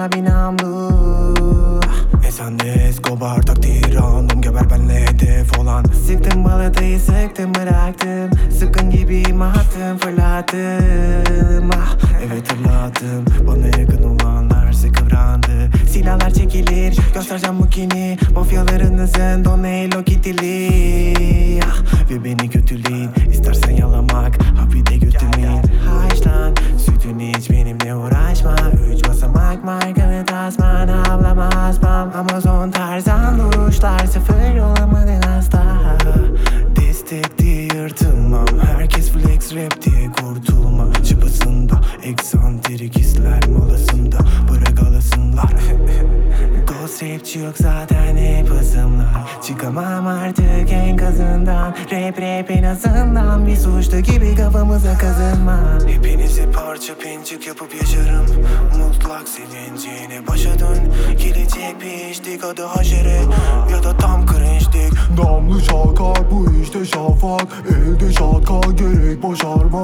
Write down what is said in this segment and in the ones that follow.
bana bir namlu. Sen de Escobar taktiği random, geber benle hedef olan. Sıktım balatayı sıktım bıraktım, sıkın gibiyim attım fırlattım. Evet hatırladım, bana yakın olanlar kıvrandı. Silahlar çekilir, göstereceğim bu kini. Mafyalarınızın Donello Kitty'li. Ve beni kötüleyin, istersen yalamak, bir de götürmeyin. Haş lan, Sütünü iç, benimle uğraşma. 3 basamak markalı tasman, avlamaz bam. Amazon tarzan duruşlar, sıfır olamadın asla. Destek diye yırtılmam, herkes flex rap diye kurtulma. Çıpasında eksantrik hisler, molasında bırak alasınlar. Ghost rapçi yok zaten hep hızımlar. Çıkamam artık enkazından. Rap en azından bir suçlu gibi kafamıza kazınma. Hepinizi parça pinçik yapıp yaşarım. Mutlak sevincine başa dön. Gelecek bir iştik, adı haşere ya da tam cringe'dik. Damlı şakar bu işte şafak, elde şatka gerek başarma.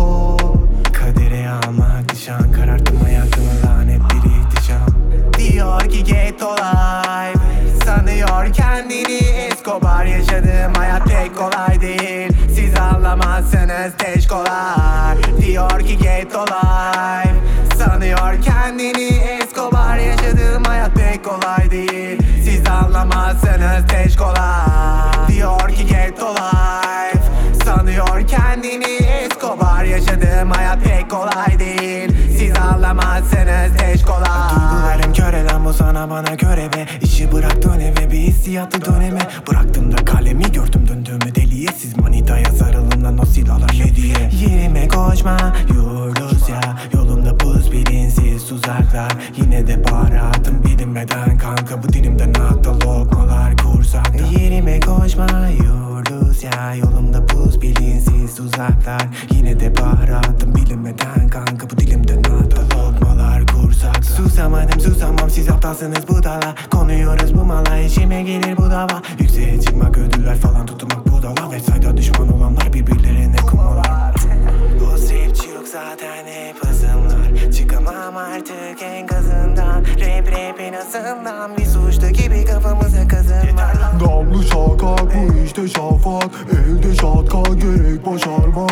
Kadere almak nişan, kararttım hayatımı lanet bir ihtişam. Diyor ki get life, sanıyor kendini Escobar. Yaşadığım hayat pek kolay değil, siz anlamazsınız teşkolar. Diyor ki get life, sanıyor kendini Escobar. Yaşadığım hayat pek kolay değil, siz anlamazsınız teşkolar. Diyor ki get life, sanıyor kendini Escobar. Yaşadığım hayat pek kolay değil, siz anlamazsınız teşkolar. Duygularım kör eden bu sana bana göre ve işi bıraktın eve bir hissiyatlı döneme. Bıraktım da kalemi gördüm döndüğümü deliye. Siz manitaya sarılın lan o silahlar ne diye. Yerime koşma, Yoruluz ya yolumda buz bilinsiz tuzaklar. Yine de baharatım bilinmeden kanka, bu dilimden hatta lokmalar kursakta. yerime koşma, Yoruluz ya yolumda buz bilinsiz tuzaklar. Yine de baharatım bilinmeden kanka, bu dilimden hatta lokmalar kursakta. susamadım susamam, siz aptalsınız budala. Konuyoruz bu mala, işime gelir bu dava. Yükseğe çıkmak, ödüller falan tutmak budala. Ve sayda düşman olanlar birbirlerine kumalar. Ghost rapçi yok zaten hep hızımlar. Çıkamam artık enkazından. Rap en azından bir suçlu gibi kafamıza kazınma. Damlı şakar bu işte şafak, elde şatka gerek başarma.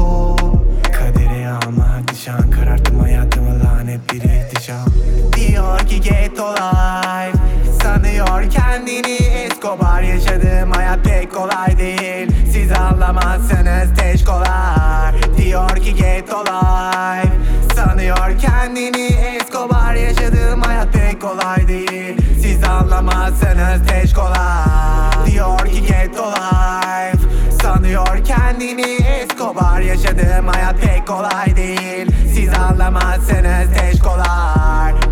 Kadere almak nişan, kararttım hayatımı lanet bir ihtişam. Diyor ki get life, sanıyor kendini Escobar. Yaşadığım hayat pek kolay değil, siz anlamazsınız teşkolar. Diyor ki get life, sanıyor kendini Escobar. Yaşadığım hayat pek kolay değil, siz anlamazsınız teşkolar. Diyor ki get life, sanıyor kendini Escobar. Yaşadığım hayat pek kolay değil, siz anlamazsınız teşkolar.